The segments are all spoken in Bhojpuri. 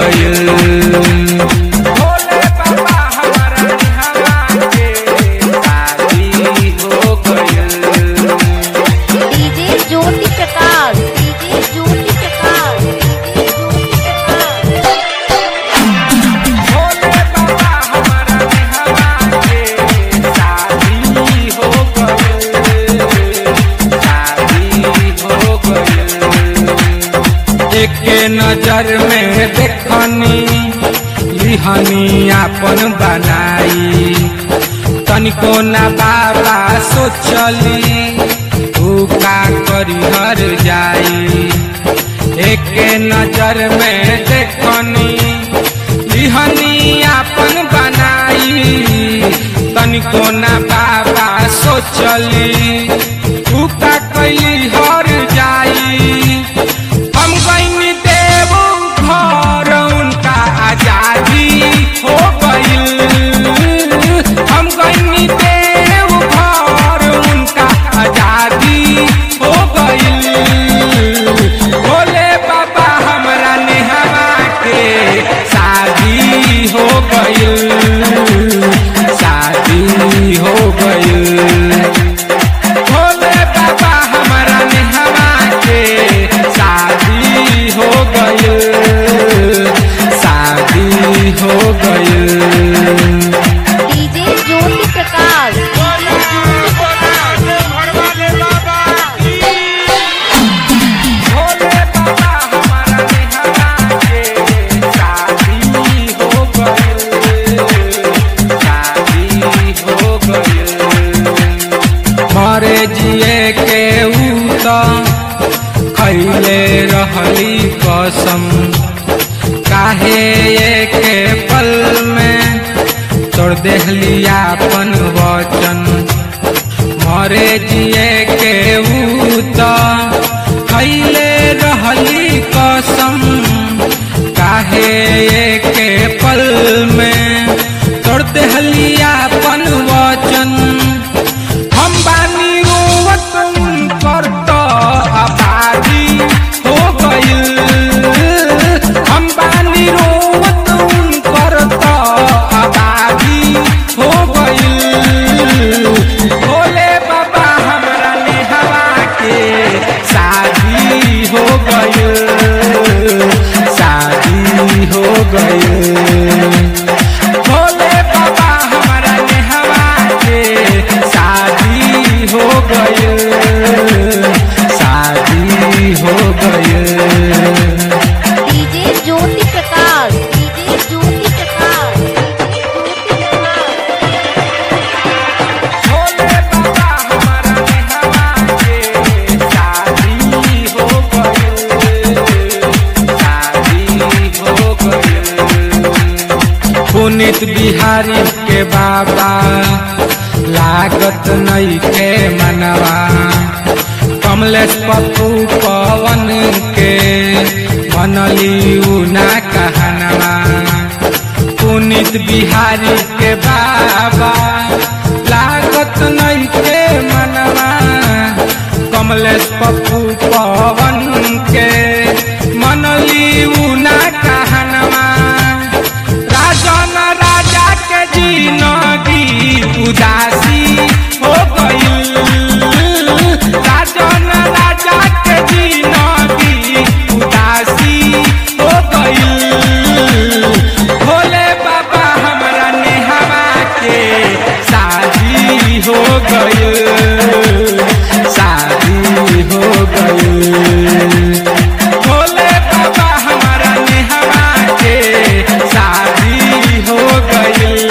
गइल। भोले बाबा हमारा निहवा के शादी हो गइल। DJ Jyoti Prakash, DJ Jyoti Prakash, DJ Jyoti Prakash. Bhole Baba हमारा निहवा के शादी हो गइल। शादी हो गइल। एके नजर में देखनी लिहनी आपन बनाई। तनिको ना बाबा सोचली तू का करी हर जाई। एके नजर में देखनी लिहनी आपन बनाई। तनिको ना बाबा सोचली तू का कई हर जाई। हम गईनी देव घर उनका आजादी हो गइल। हम गईनी देव घर उनका आजादी हो गइल। भोले बाबा हमरा नेहवा के शादी हो गइल। शादी हो गइल। भोले बाबा हमारा नेहवा के शादी हो गइल। शादी हो गइल। DJ Jyoti Prakash, DJ Jyoti Prakash. भोले बाबा हमारा नेहवा के शादी हो गइल। शादी हो गइल। मरे जिए के ऊ त खैले रहली कसम। काहे एके पल में तोड़ देहली आपन वचन। मरे जिए के ऊ त खैले रहली कसम। काहे एके पल में तोड़ देहली आपन वचन। हम बानी रोवत उनकर त आबादी हो गइल। हम बानी रोवत उनकर त आबादी हो गइल। भोले बाबा हमरा नेहवा के शादी हो गइल। शादी हो गइल। भोले बाबा हमारा नेहवा के शादी हो गइल। शादी हो गइल। DJ Jyoti Prakash, DJ Jyoti Prakash, DJ Jyoti Prakash. Bhole Baba हमारा नेहवा के शादी हो गइल। शादी हो गइल। पुनीत बिहारी के बाबा लागत नई के मनवा। कमलेश पप्पू पवन के मनली उना कहनवा। पुनीत बिहारी के बाबा लागत नई के मनवा। कमलेश पप्पू पवन के मनली उना कहनवा। राजन राजा के जिंदगी उदासी हो गइल। राजन राजा के जिंदगी उदासी हो गइल। भोले बाबा हमरा नेहवा के शादी हो गइल। शादी हो गइल। भोले बाबा हमारा नेहवा के शादी हो गइल।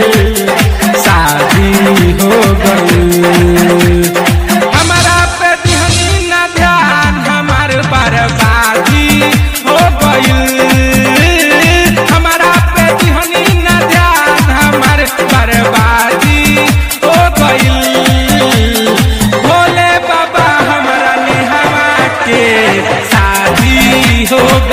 शादी हो गइल। हमारा पे दिहनी ना ध्यान हमार बर्बादी हो गइल। हमारा पे दिहनी ना ध्यान हमार बर्बादी हो गइल। भोले बाबा हमारा नेहवा के शादी हो